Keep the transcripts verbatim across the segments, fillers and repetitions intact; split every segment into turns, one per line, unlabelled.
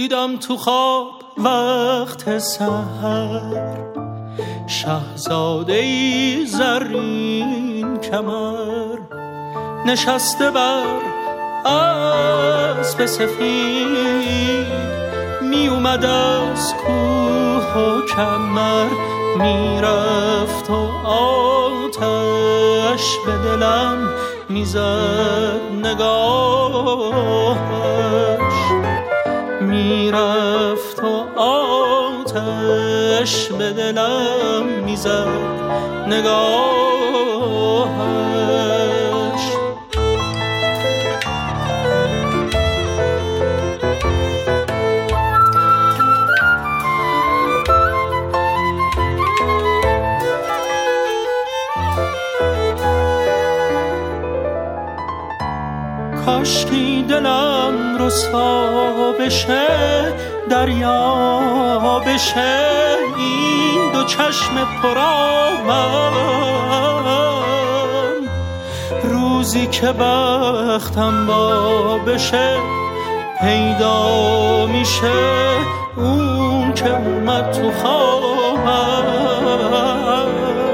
دیدم تو خواب وقت سحر شاهزاده‌ای زرین کمر نشسته بر اسب سفید می اومد از کوه و کمر میرفت و آتش به دلم میزد نگاهش میرفت و آتش به دلم میزد نگاهش. کاشکی دلم رسوا بشه دریا بشه این دو چشم پرآبم روزی که بختم با بشه پیدا میشه اون که اومد تو خوابم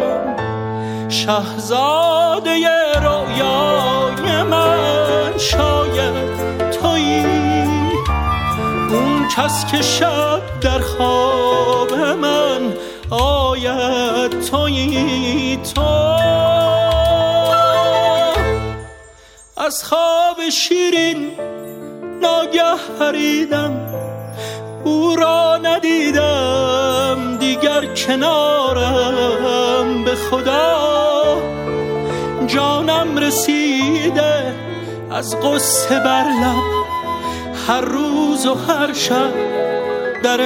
شاهزاده رویای من شاید تویی اون کس که شب در خواب من آید تویی تو از خواب شیرین ناگه پریدم او را ندیدم دیگر کنارم به خدا جانم رسیده از قصه بر لب هر روز و هر شب در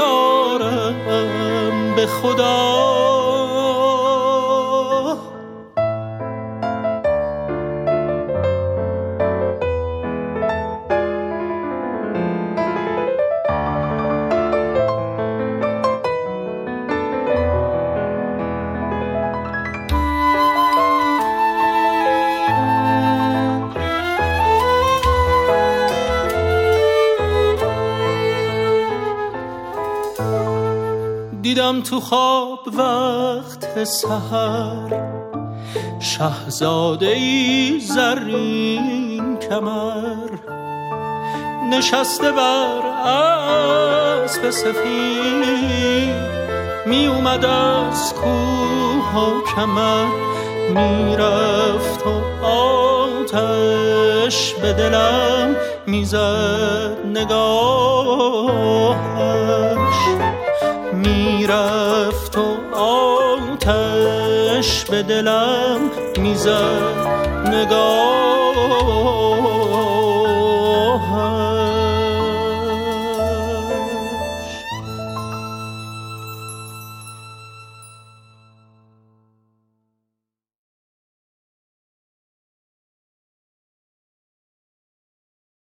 انتظارم به خدا. دیدم تو خواب وقت سحر شاهزاده‌ای زرین کمر نشسته بر اسب سفید می اومد از کوه و کمر میرفت و آتش به دلم میزد نگاهش میرفت و آتش به دلم میزد نگاه